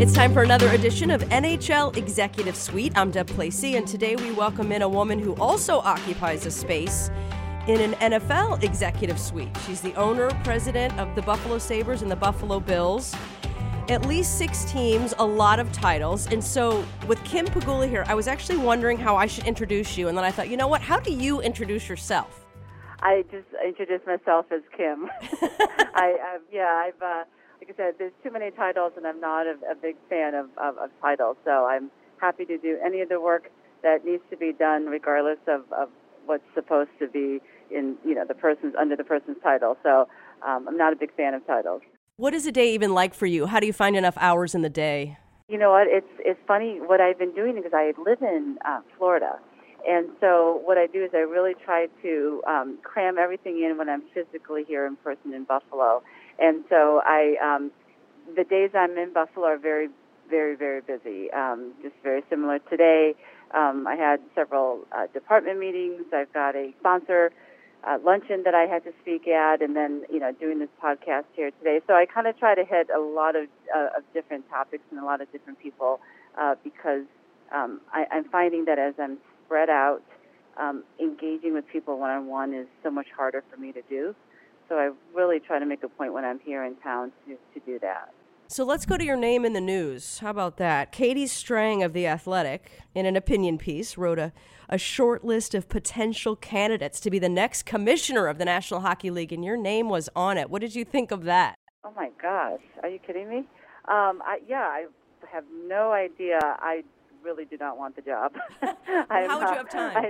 It's time for another edition of NHL Executive Suite. I'm Deb Placey, and today we welcome in a woman who also occupies a space in an NFL Executive Suite. She's the owner, president of the Buffalo Sabres and the Buffalo Bills. At least 6 teams, a lot of titles. And so with Kim Pegula here, I was actually wondering how I should introduce you. And then I thought, you know what? How do you introduce yourself? I just introduced myself as Kim. Like I said, there's too many titles, and I'm not a big fan of titles. So I'm happy to do any of the work that needs to be done, regardless of what's supposed to be in the person's under the person's title. So I'm not a big fan of titles. What is a day even like for you? How do you find enough hours in the day? You know what? It's funny what I've been doing because I live in Florida. And so what I do is I really try to cram everything in when I'm physically here in person in Buffalo. And so the days I'm in Buffalo are very, very, very busy, just very similar. Today, I had several department meetings. I've got a sponsor luncheon that I had to speak at, and then, doing this podcast here today. So I kind of try to hit a lot of different topics and a lot of different people because I'm finding that as I'm spread out, engaging with people one-on-one is so much harder for me to do. So I really try to make a point when I'm here in town to do that. So let's go to your name in the news. How about that? Katie Strang of The Athletic, in an opinion piece, wrote a short list of potential candidates to be the next commissioner of the National Hockey League, and your name was on it. What did you think of that? Oh, my gosh. Are you kidding me? I have no idea. I really do not want the job. How would you have time?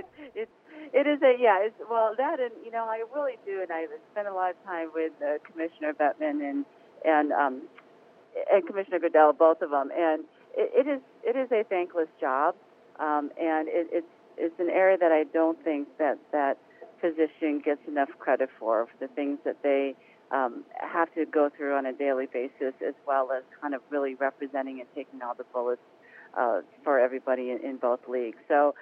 I really do, and I've spent a lot of time with Commissioner Bettman and Commissioner Goodell, both of them, and it is a thankless job, and it's an area that I don't think that position gets enough credit for the things that they have to go through on a daily basis, as well as kind of really representing and taking all the bullets for everybody in both leagues. So,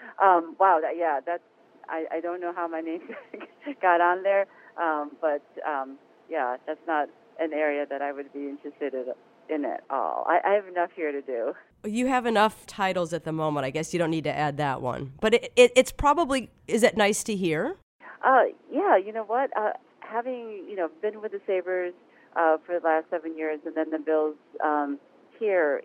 I don't know how my name got on there, but that's not an area that I would be interested in at all. I have enough here to do. You have enough titles at the moment. I guess you don't need to add that one. But it's probably, is it nice to hear? You know what? Having, been with the Sabres for the last 7 years and then the Bills here,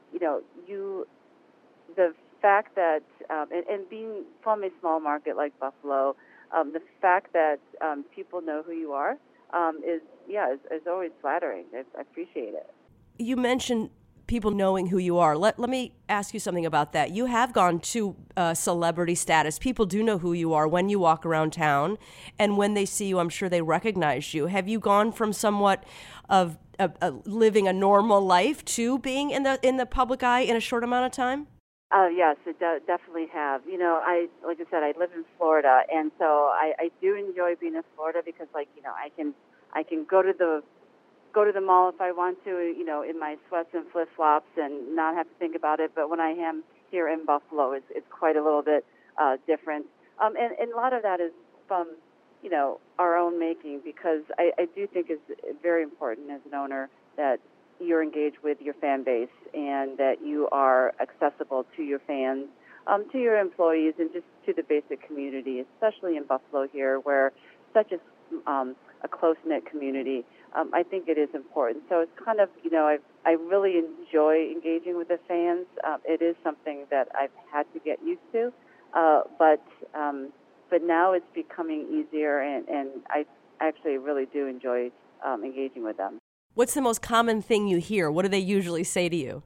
the fact that, and being from a small market like Buffalo, the fact that people know who you are is always flattering. I appreciate it. You mentioned people knowing who you are. Let me ask you something about that. You have gone to celebrity status. People do know who you are when you walk around town, and when they see you, I'm sure they recognize you. Have you gone from somewhat of living a normal life to being in the public eye in a short amount of time? Yes, it definitely have. Like I said, I live in Florida, and so I do enjoy being in Florida because, I can go to the mall if I want to, in my sweats and flip-flops and not have to think about it. But when I am here in Buffalo, it's quite a little bit different. And a lot of that is from, our own making, because I do think it's very important as an owner that you're engaged with your fan base and that you are accessible to your fans, to your employees, and just to the basic community, especially in Buffalo here, where such a close-knit community. I think it is important. So it's kind of, I really enjoy engaging with the fans. It is something that I've had to get used to, but now it's becoming easier, and I actually really do enjoy engaging with them. What's the most common thing you hear? What do they usually say to you?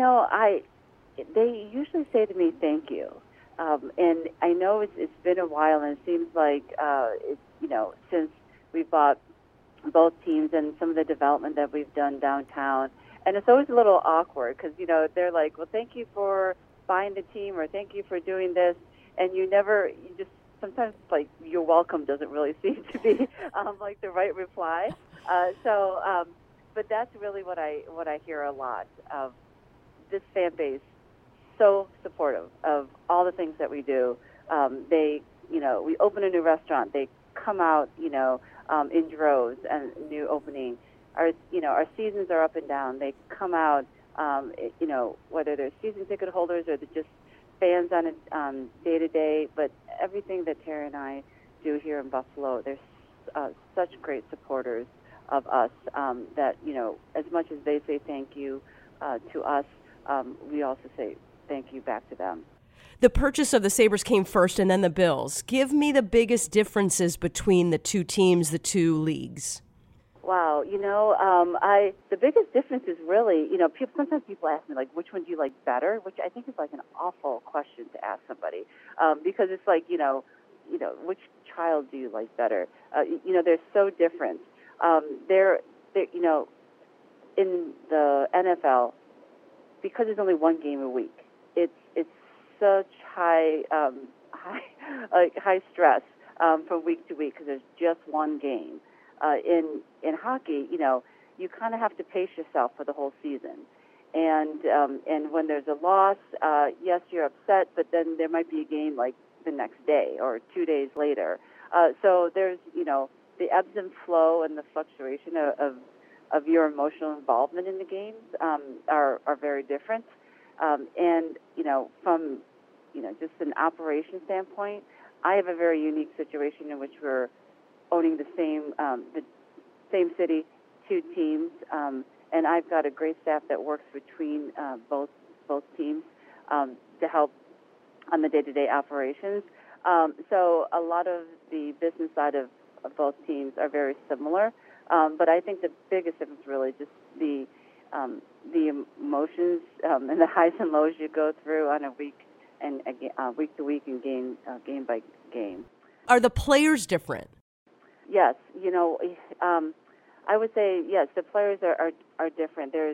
They usually say to me, "Thank you," and I know it's been a while, and it seems like since we bought both teams and some of the development that we've done downtown, and it's always a little awkward because they're like, "Well, thank you for buying the team," or "Thank you for doing this," and sometimes like "You're welcome" doesn't really seem to be like the right reply. But that's really what I hear a lot of this fan base, so supportive of all the things that we do. We open a new restaurant, they come out, in droves and new opening. Our seasons are up and down. They come out whether they're season ticket holders or they're just fans on a day-to-day. But everything that Tara and I do here in Buffalo, they're such great supporters of us that, as much as they say thank you to us, we also say thank you back to them. The purchase of the Sabres came first and then the Bills. Give me the biggest differences between the two teams, the two leagues. Wow, the biggest difference is really, sometimes people ask me, like, which one do you like better? Which I think is like an awful question to ask somebody, because it's like, which child do you like better? They're so different. They're in the NFL, because there's only one game a week. It's such high stress from week to week because there's just one game. In hockey, you kind of have to pace yourself for the whole season, and when there's a loss, yes, you're upset, but then there might be a game like the next day or 2 days later. So there's the ebbs and flow and the fluctuation of your emotional involvement in the games are very different. And from just an operation standpoint, I have a very unique situation in which we're owning the same city, two teams, and I've got a great staff that works between both teams to help on the day-to-day operations. So a lot of the business side of both teams are very similar, but I think the biggest difference really just the emotions and the highs and lows you go through on a week to week and game by game. Are the players different? Yes, I would say yes. The players are different. There's,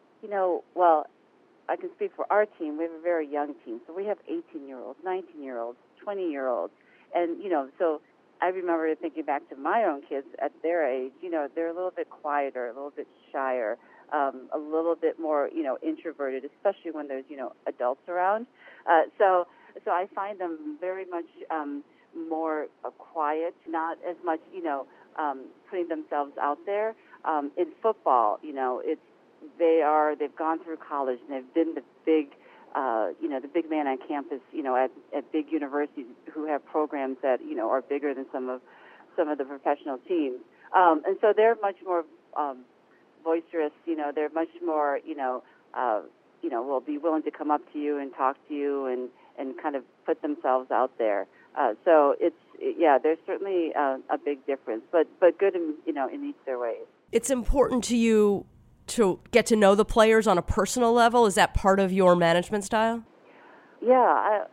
I can speak for our team. We have a very young team, so we have 18-year-olds, 19-year-olds, 20-year-olds, and so I remember thinking back to my own kids at their age. They're a little bit quieter, a little bit shyer, a little bit more, introverted, especially when there's adults around. So I find them very much more quiet, not as much, putting themselves out there. In football, they've gone through college and they've been the big, the big man on campus, at big universities who have programs that, are bigger than some of the professional teams. And so they're much more boisterous, they're much more, will be willing to come up to you and talk to you and kind of put themselves out there. So there's certainly a big difference, but good in each their ways. It's important to you to get to know the players on a personal level. Is that part of your management style? Yeah,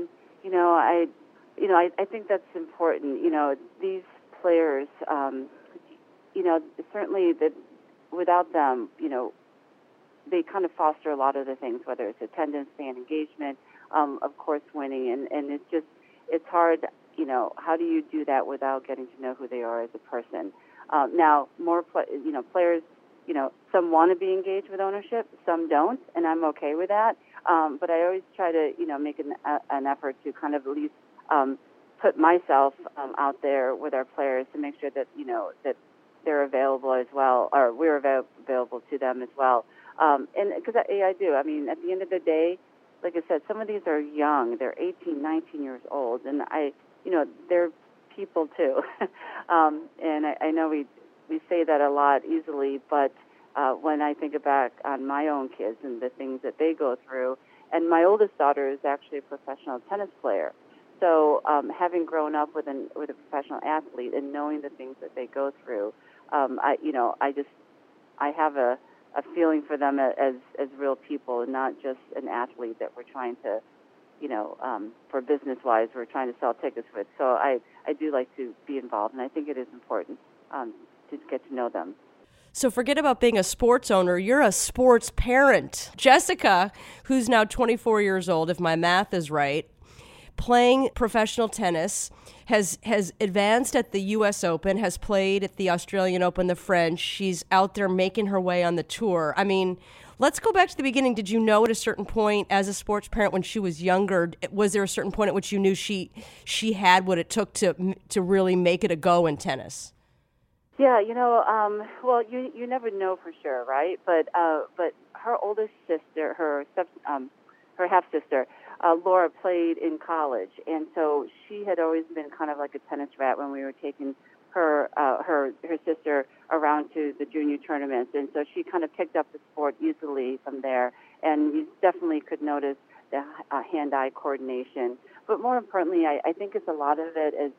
I think that's important. These players, certainly that without them, they kind of foster a lot of the things, whether it's attendance, fan engagement, of course, winning, and it's hard. How do you do that without getting to know who they are as a person? Now, players, some want to be engaged with ownership, some don't, and I'm okay with that. But I always try to, make an effort to kind of at least put myself out there with our players to make sure that, that they're available as well, or we're available to them as well. And because I do. I mean, at the end of the day, like I said, some of these are young. They're 18, 19 years old, and they're people too. And I know we say that a lot easily, but when I think back on my own kids and the things that they go through, and my oldest daughter is actually a professional tennis player. So having grown up with a professional athlete and knowing the things that they go through, I have a feeling for them as real people and not just an athlete that we're trying to, for business-wise, we're trying to sell tickets with. So I do like to be involved, and I think it is important to get to know them. So forget about being a sports owner. You're a sports parent. Jessica, who's now 24 years old, if my math is right, playing professional tennis, has advanced at the U.S. Open, has played at the Australian Open, the French. She's out there making her way on the tour. I mean, let's go back to the beginning. Did you know at a certain point as a sports parent when she was younger, was there a certain point at which you knew she had what it took to really make it a go in tennis? Yeah, well, you never know for sure, right? But her oldest sister, her half sister, Laura played in college, and so she had always been kind of like a tennis rat when we were taking her sister around to the junior tournaments, and so she kind of picked up the sport easily from there, and you definitely could notice the hand-eye coordination. But more importantly, I think it's a lot of it as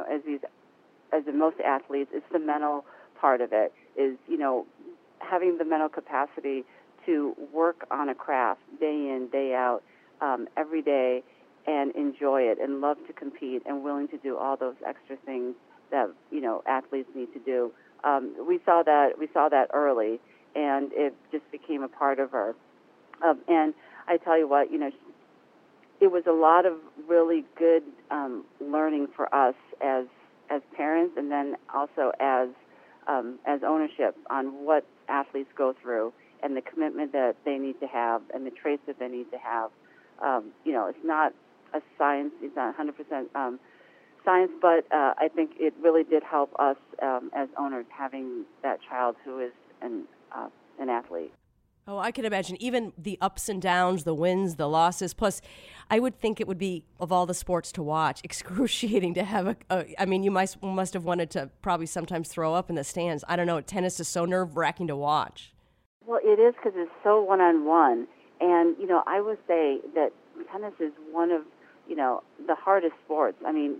as in most athletes, it's the mental part of it, is, having the mental capacity to work on a craft day in, day out, every day, and enjoy it and love to compete and willing to do all those extra things that, athletes need to do. We saw that early, and it just became a part of her. And I tell you what, it was a lot of really good learning for us as parents, and then also as ownership on what athletes go through and the commitment that they need to have and the traits that they need to have. It's not a science; it's not 100% science, but I think it really did help us as owners having that child who is an athlete. Oh, I can imagine even the ups and downs, the wins, the losses. Plus, I would think it would be, of all the sports to watch, excruciating to have I mean, you must have wanted to probably sometimes throw up in the stands. I don't know. Tennis is so nerve-wracking to watch. Well, it is because it's so one-on-one. And, I would say that tennis is one of, the hardest sports. I mean,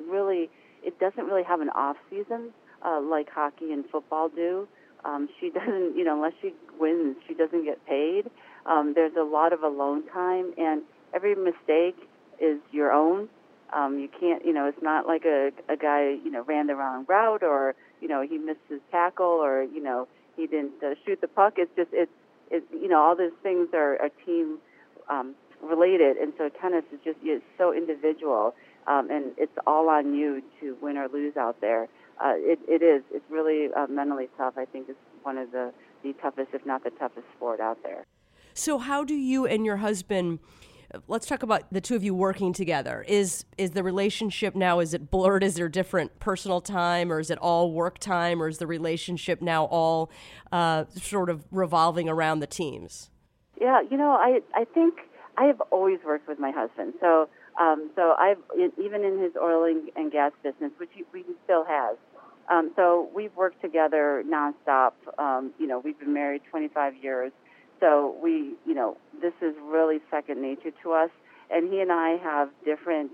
it doesn't really have an off-season like hockey and football do. She doesn't, unless she wins, she doesn't get paid. There's a lot of alone time, and every mistake is your own. You can't, it's not like a guy, ran the wrong route, or, he missed his tackle, or, he didn't shoot the puck. It's just, all those things are team related, and so tennis is just, it's so individual, and it's all on you to win or lose out there. It is. It's really mentally tough. I think it's one of the toughest, if not the toughest sport out there. So how do you and your husband, let's talk about the two of you working together. Is the relationship now, is it blurred? Is there different personal time, or is it all work time, or is the relationship now all sort of revolving around the teams? Yeah, I think I have always worked with my husband. So I've, even in his oil and gas business, which he still has. So we've worked together nonstop. We've been married 25 years. So this is really second nature to us. And he and I have different,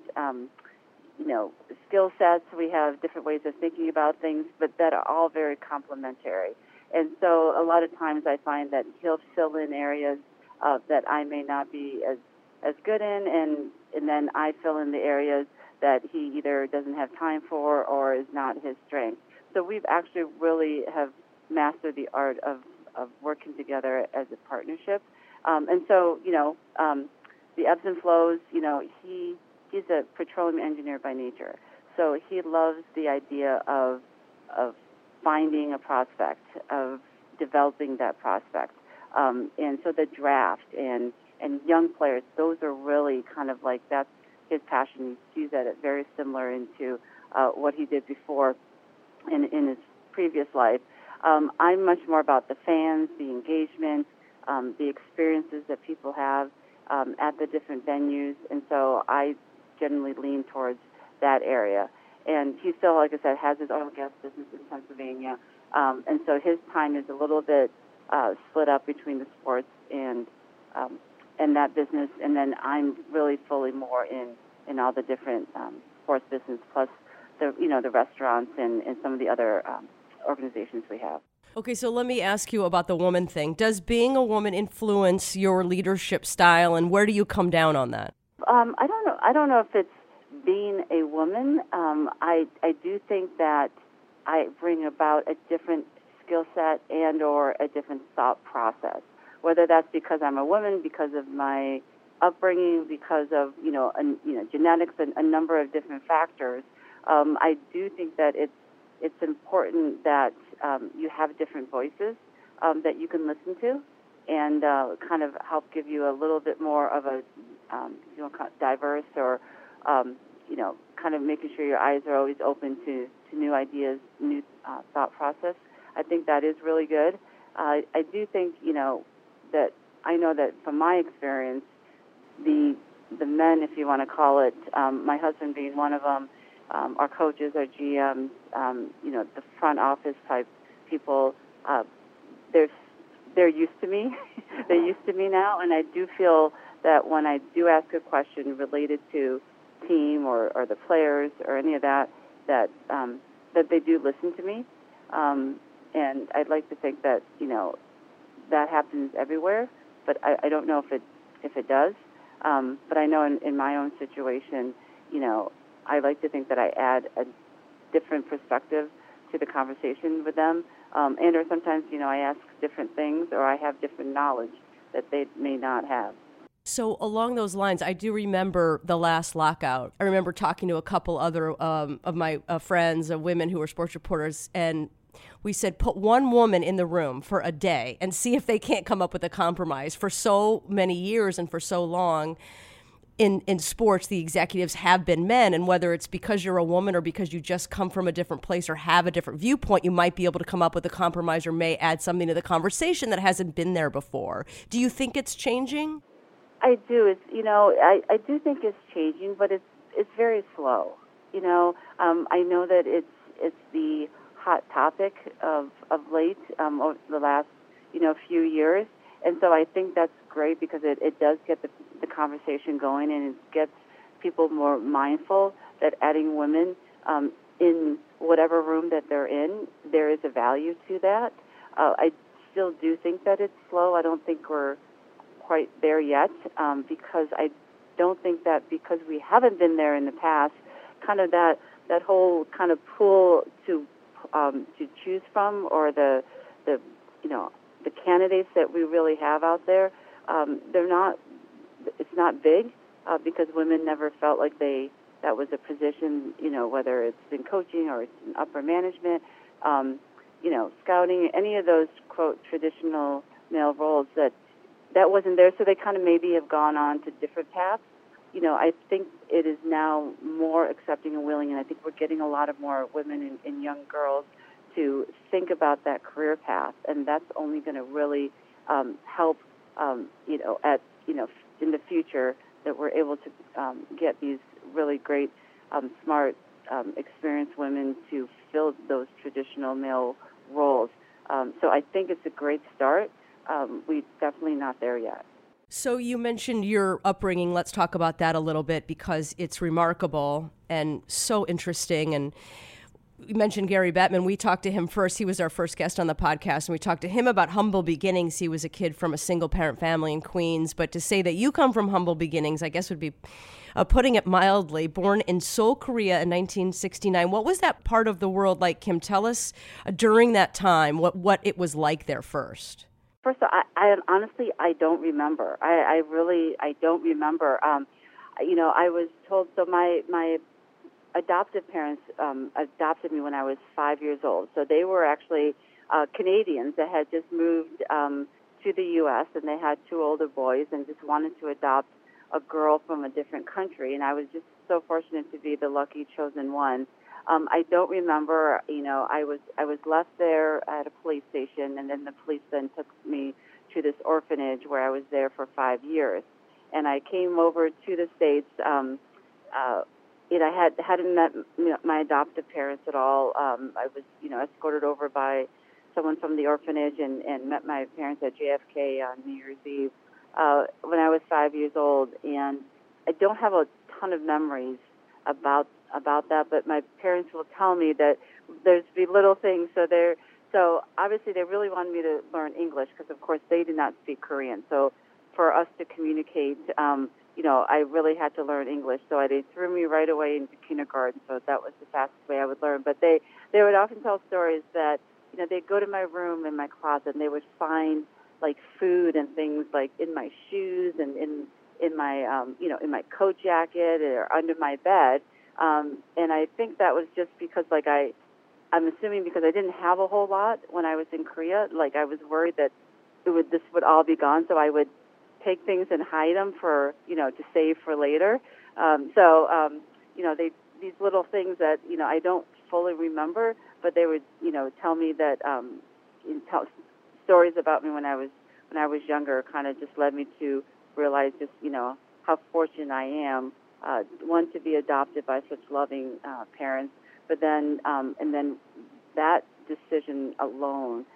skill sets. We have different ways of thinking about things, but that are all very complementary. And so a lot of times I find that he'll fill in areas that I may not be as good in, and then I fill in the areas that he either doesn't have time for or is not his strength. So we've actually really have mastered the art of working together as a partnership. And so, the ebbs and flows, he's a petroleum engineer by nature. So he loves the idea of finding a prospect, of developing that prospect. And so the draft and young players, those are really kind of like, that's his passion. He sees that very similar into what he did before in his previous life. I'm much more about the fans, the engagement, the experiences that people have at the different venues, and so I generally lean towards that area. And he still, like I said, has his oil and gas business in Pennsylvania, and so his time is a little bit split up between the sports and that business, and then I'm really fully more in all the different sports business, plus the restaurants and some of the other organizations we have. Okay, so let me ask you about the woman thing. Does being a woman influence your leadership style, and where do you come down on that? I don't know. I don't know if it's being a woman. I do think that I bring about a different skill set and or a different thought process. Whether that's because I'm a woman, because of my upbringing, because of genetics, and a number of different factors. I do think that it's important that you have different voices that you can listen to, and kind of help give you a little bit more of a diverse, or kind of making sure your eyes are always open to to new ideas, new thought process. I think that is really good. I do think, that I know that from my experience, the men, if you want to call it, my husband being one of them, our coaches, our GMs, the front office type people, they're used to me. They're used to me now, and I do feel that when I do ask a question related to team or the players or any of that, that they do listen to me. And I'd like to think that that happens everywhere, but I don't know if it does. But I know in my own situation, I like to think that I add a different perspective to the conversation with them, and or sometimes I ask different things or I have different knowledge that they may not have. So along those lines, I do remember the last lockout. I remember talking to a couple other of my friends, women who were sports reporters, and we said, put one woman in the room for a day and see if they can't come up with a compromise. For so many years and for so long in sports, the executives have been men. And whether it's because you're a woman or because you just come from a different place or have a different viewpoint, you might be able to come up with a compromise or may add something to the conversation that hasn't been there before. Do you think it's changing? I do. It's I do think it's changing, but it's very slow. I know that it's the hot topic of late over the last few years, and so I think that's great because it does get the conversation going, and it gets people more mindful that adding women in whatever room that they're in, there is a value to that. I still do think that it's slow. I don't think we're quite there yet, because I don't think that because we haven't been there in the past, kind of that whole kind of pool to choose from, or the candidates that we really have out there, it's not big, because women never felt like that was a position, whether it's in coaching or it's in upper management, scouting, any of those quote traditional male roles that wasn't there, so they kind of maybe have gone on to different paths. I think it is now more accepting and willing, and I think we're getting a lot of more women and young girls to think about that career path, and that's only going to really help, in the future, that we're able to get these really great, smart, experienced women to fill those traditional male roles. So I think it's a great start. We're definitely not there yet. So you mentioned your upbringing. Let's talk about that a little bit because it's remarkable and so interesting. And you mentioned Gary Bettman. We talked to him first. He was our first guest on the podcast, and we talked to him about humble beginnings. He was a kid from a single-parent family in Queens. But to say that you come from humble beginnings, I guess would be putting it mildly. Born in Seoul, Korea in 1969. What was that part of the world like, Kim? Tell us during that time what it was like there first. First of all, I honestly, I don't remember. I don't remember. I was told, so my adoptive parents adopted me when I was 5 years old. So they were actually Canadians that had just moved to the U.S., and they had two older boys and just wanted to adopt a girl from a different country. And I was just so fortunate to be the lucky chosen one. I don't remember, I was left there at a police station, and then the police then took me to this orphanage where I was there for 5 years. And I came over to the States. I hadn't met my adoptive parents at all. I was, escorted over by someone from the orphanage and met my parents at JFK on New Year's Eve when I was 5 years old. And I don't have a ton of memories about that, but my parents will tell me that there's the little things. So obviously they really wanted me to learn English because, of course, they did not speak Korean. So for us to communicate, I really had to learn English. So they threw me right away into kindergarten. So that was the fastest way I would learn. But they would often tell stories that they'd go to my room in my closet and they would find like food and things like in my shoes and in my in my coat jacket or under my bed. And I think that was just because, I'm assuming because I didn't have a whole lot when I was in Korea. Like, I was worried that this would all be gone, so I would take things and hide them for, to save for later. These little things that, I don't fully remember, but they would, tell me that, tell stories about me when I was younger. Kind of just led me to realize just, how fortunate I am, one, to be adopted by such loving parents, but then, and then that decision alone,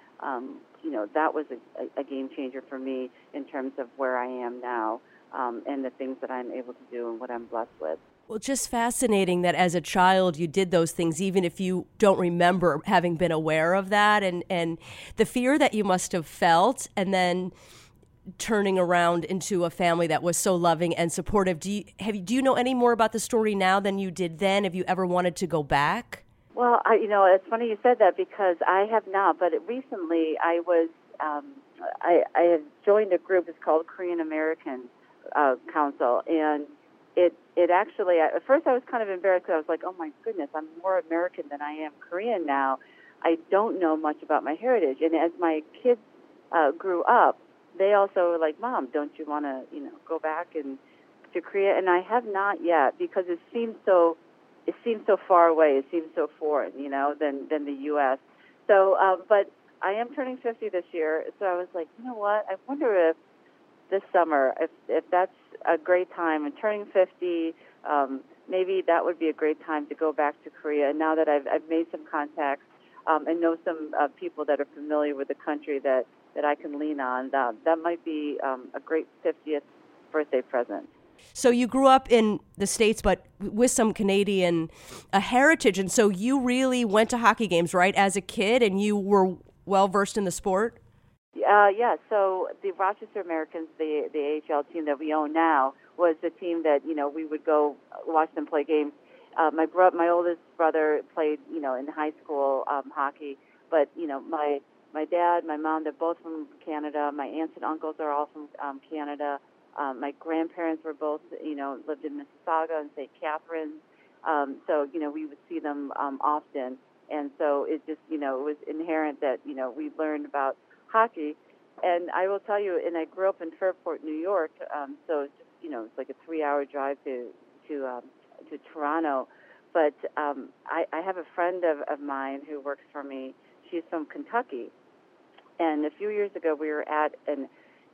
that was a game changer for me in terms of where I am now, and the things that I'm able to do and what I'm blessed with. Well, just fascinating that as a child you did those things, even if you don't remember having been aware of that, and the fear that you must have felt, and then turning around into a family that was so loving and supportive. Do you know any more about the story now than you did then? Have you ever wanted to go back? Well, it's funny you said that because I have not. But recently, I was I have joined a group. It's called Korean American Council, and it actually at first I was kind of embarrassed because I was like, oh my goodness, I'm more American than I am Korean now. I don't know much about my heritage, and as my kids grew up, they also were like, Mom, don't you want to go back and to Korea? And I have not yet because it seems so far away. It seems so foreign, than the U.S. So, but I am turning 50 this year, so I was like, you know what? I wonder if this summer, if that's a great time, and turning 50, maybe that would be a great time to go back to Korea. And now that I've made some contacts and know some people that are familiar with the country that I can lean on, that might be a great 50th birthday present. So you grew up in the States, but with some Canadian heritage, and so you really went to hockey games, right, as a kid, and you were well-versed in the sport? Yeah, so the Rochester Americans, the AHL team that we own now, was the team that, we would go watch them play games. My oldest brother played, in high school hockey, but, my dad, my mom, they're both from Canada. My aunts and uncles are all from Canada. My grandparents were both, lived in Mississauga and St. Catharines. So, we would see them often. And so it just, it was inherent that, we learned about hockey. And I will tell you, and I grew up in Fairport, New York, so it's just, it's like a 3-hour drive to Toronto. But I have a friend of mine who works for me. She's from Kentucky. And a few years ago, we were at an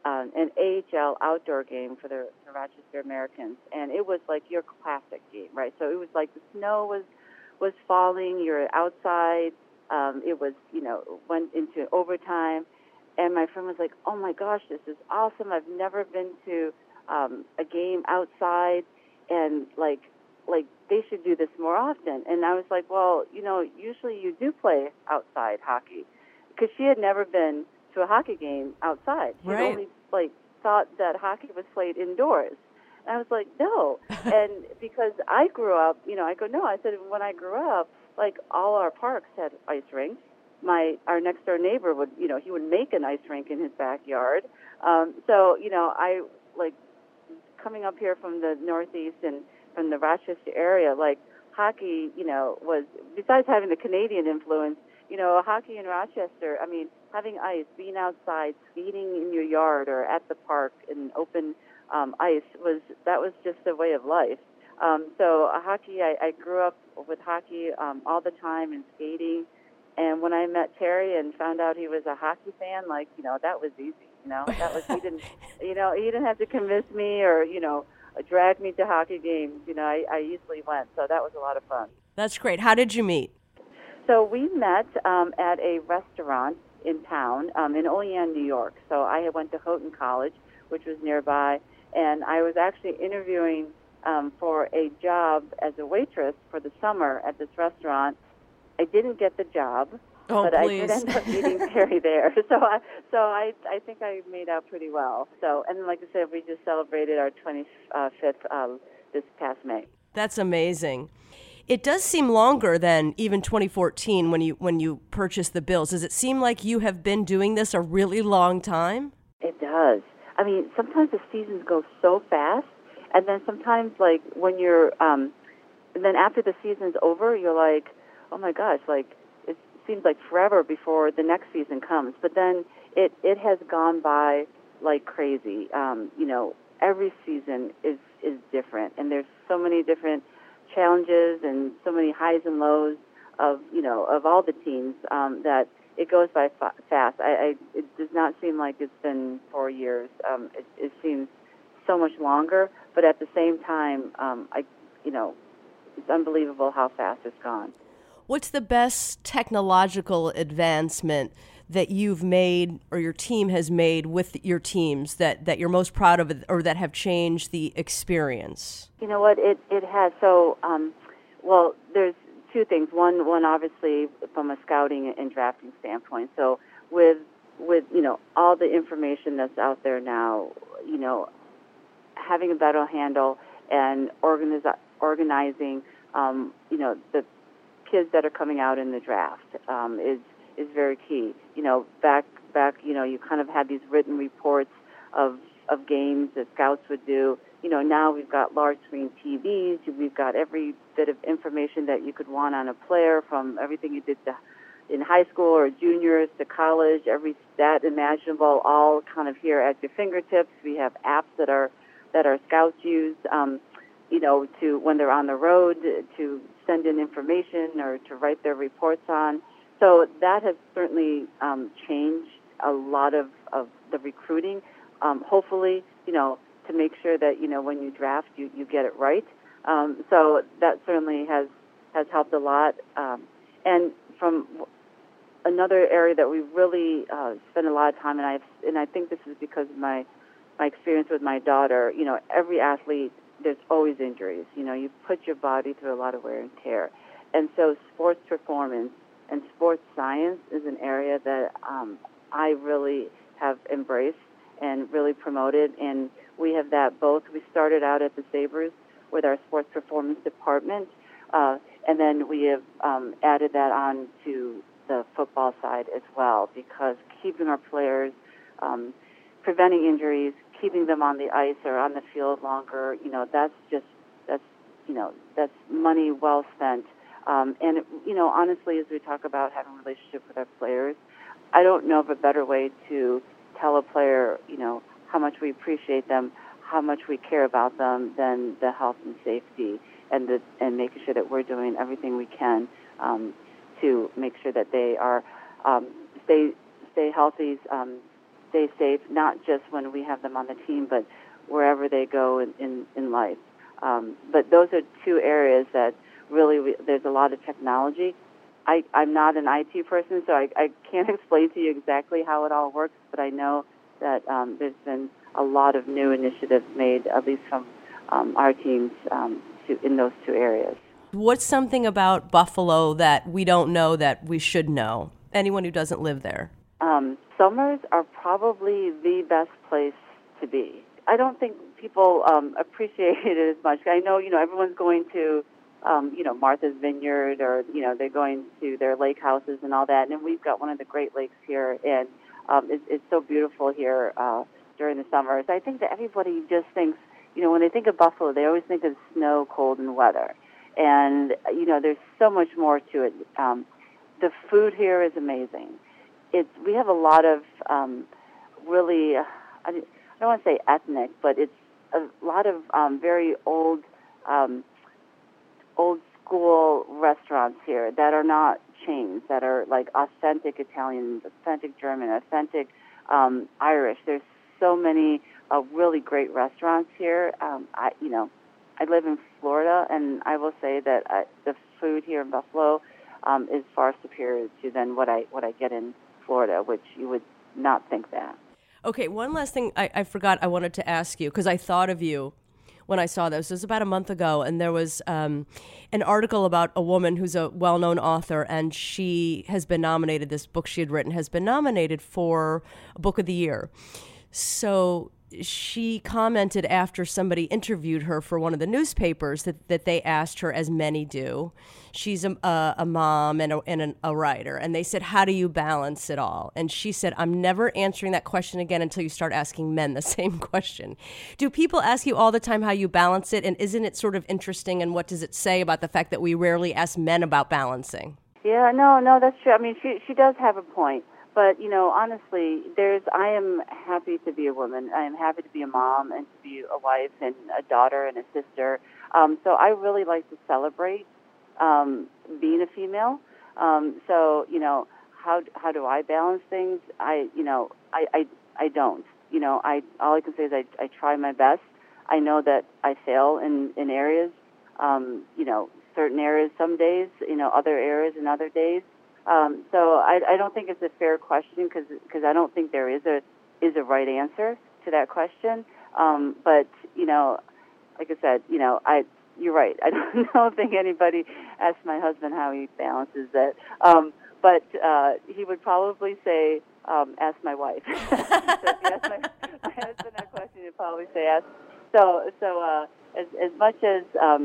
AHL outdoor game for the Rochester Americans, and it was like your classic game, right? So it was like the snow was falling, you're outside, it was, went into overtime, and my friend was like, oh my gosh, this is awesome, I've never been to a game outside, and like they should do this more often. And I was like, well, usually you do play outside hockey, because she had never been to a hockey game outside. She only thought that hockey was played indoors. And I was like, no. And because I grew up, I said when I grew up, like all our parks had ice rinks. Our next door neighbor would, he would make an ice rink in his backyard. So, I like coming up here from the Northeast and from the Rochester area, like hockey, was, besides having the Canadian influence, hockey in Rochester, I mean, having ice, being outside, skating in your yard or at the park in open ice, that was just a way of life. So hockey, I grew up with hockey all the time and skating. And when I met Terry and found out he was a hockey fan, that was easy. That was, he didn't have to convince me or, drag me to hockey games. I easily went. So that was a lot of fun. That's great. How did you meet? So we met at a restaurant in town in Olean, New York. So I went to Houghton College, which was nearby, and I was actually interviewing for a job as a waitress for the summer at this restaurant. I didn't get the job, but please. I did end up meeting Terry there. So I think I made out pretty well. So, and like I said, we just celebrated our 25th this past May. That's amazing. It does seem longer than even 2014 when you purchased the Bills. Does it seem like you have been doing this a really long time? It does. I mean, sometimes the seasons go so fast, and then sometimes like when you're, and then after the season's over, you're like, oh my gosh, like it seems like forever before the next season comes. But then it has gone by like crazy. Every season is different, and there's so many different challenges and so many highs and lows. of all the teams, that it goes by fast. It does not seem like it's been 4 years. It seems so much longer, but at the same time, it's unbelievable how fast it's gone. What's the best technological advancement that you've made or your team has made with your teams that you're most proud of or that have changed the experience? You know what? It has. So, well, there's two things. One obviously from a scouting and drafting standpoint. So with all the information that's out there now, having a better handle and organizing the kids that are coming out in the draft is very key. Back you kind of had these written reports of games that scouts would do. Now we've got large screen TVs. We've got every bit of information that you could want on a player, from everything you did in high school or juniors to college, every stat imaginable, all kind of here at your fingertips. We have apps that our scouts use, to when they're on the road to send in information or to write their reports on. So that has certainly changed a lot of the recruiting. Hopefully, to make sure that when you draft, you get it right. So that certainly has helped a lot. And from another area that we really spend a lot of time, and I think this is because of my experience with my daughter. Every athlete, there's always injuries. You put your body through a lot of wear and tear, and so sports performance and sports science is an area that I really have embraced and really promoted, and we have that both. We started out at the Sabres with our sports performance department, and then we have added that on to the football side as well, because keeping our players, preventing injuries, keeping them on the ice or on the field longer, that's money well spent. And honestly, as we talk about having a relationship with our players, I don't know of a better way to tell a player, how much we appreciate them, how much we care about them, than the health and safety and making sure that we're doing everything we can to make sure that they are stay healthy, stay safe, not just when we have them on the team, but wherever they go in life. But those are two areas that really there's a lot of technology. I'm not an IT person, so I can't explain to you exactly how it all works, but I know that there's been a lot of new initiatives made, at least from our teams, in those two areas. What's something about Buffalo that we don't know that we should know? Anyone who doesn't live there. Summers are probably the best place to be. I don't think people appreciate it as much. I know, everyone's going to, Martha's Vineyard, or, they're going to their lake houses and all that. And we've got one of the Great Lakes here, and it's so beautiful here during the summers. I think that everybody just thinks, when they think of Buffalo, they always think of snow, cold, and weather. And, there's so much more to it. The food here is amazing. We have a lot of really, I don't want to say ethnic, but it's a lot of very old school restaurants here that are not chains, that are like authentic Italian, authentic German, authentic Irish. There's so many really great restaurants here. I live in Florida, and I will say that the food here in Buffalo is far superior to than what I get in Florida, which you would not think that. Okay, one last thing I forgot I wanted to ask you, because I thought of you when I saw this. It was about a month ago, and there was an article about a woman who's a well-known author, and she has been nominated, this book she had written has been nominated for a Book of the Year. So she commented after somebody interviewed her for one of the newspapers that they asked her, as many do. She's a mom and a writer. And they said, how do you balance it all? And she said, I'm never answering that question again until you start asking men the same question. Do people ask you all the time how you balance it? And isn't it sort of interesting? And what does it say about the fact that we rarely ask men about balancing? Yeah, no, that's true. I mean, she does have a point. But, honestly, I am happy to be a woman. I am happy to be a mom and to be a wife and a daughter and a sister. So I really like to celebrate being a female. So, how do I balance things? I don't. All I can say is I try my best. I know that I fail in areas, certain areas some days, other areas in other days. So I don't think it's a fair question because I don't think there is a right answer to that question. But, like I said, you're right. I don't think anybody asks my husband how he balances that. But he would probably say, ask my wife. So if you ask my husband that question, he'd probably say, ask. So as much as,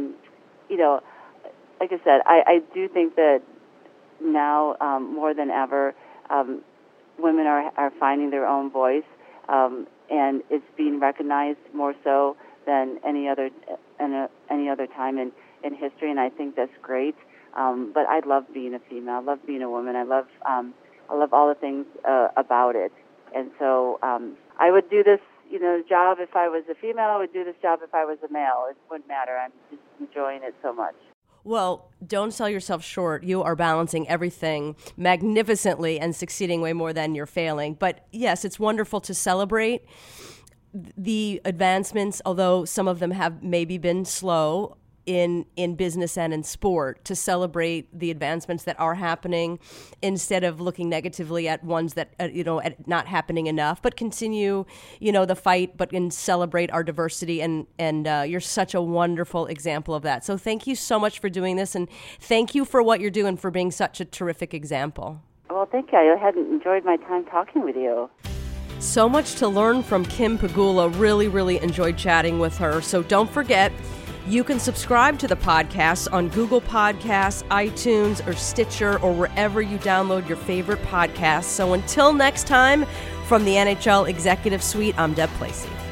like I said, I do think that now more than ever, women are finding their own voice, and it's being recognized more so than any other time in history, and I think that's great. But I love being a female. I love being a woman. I love all the things about it. And so I would do this, job if I was a female. I would do this job if I was a male. It wouldn't matter. I'm just enjoying it so much. Well, don't sell yourself short. You are balancing everything magnificently and succeeding way more than you're failing. But yes, it's wonderful to celebrate the advancements, although some of them have maybe been slow in business and in sport, to celebrate the advancements that are happening instead of looking negatively at ones that, at not happening enough, but continue, the fight, but celebrate our diversity. And you're such a wonderful example of that. So thank you so much for doing this. And thank you for what you're doing, for being such a terrific example. Well, thank you. I had enjoyed my time talking with you. So much to learn from Kim Pegula. Really, really enjoyed chatting with her. So don't forget, you can subscribe to the podcast on Google Podcasts, iTunes, or Stitcher, or wherever you download your favorite podcasts. So until next time, from the NHL Executive Suite, I'm Deb Placey.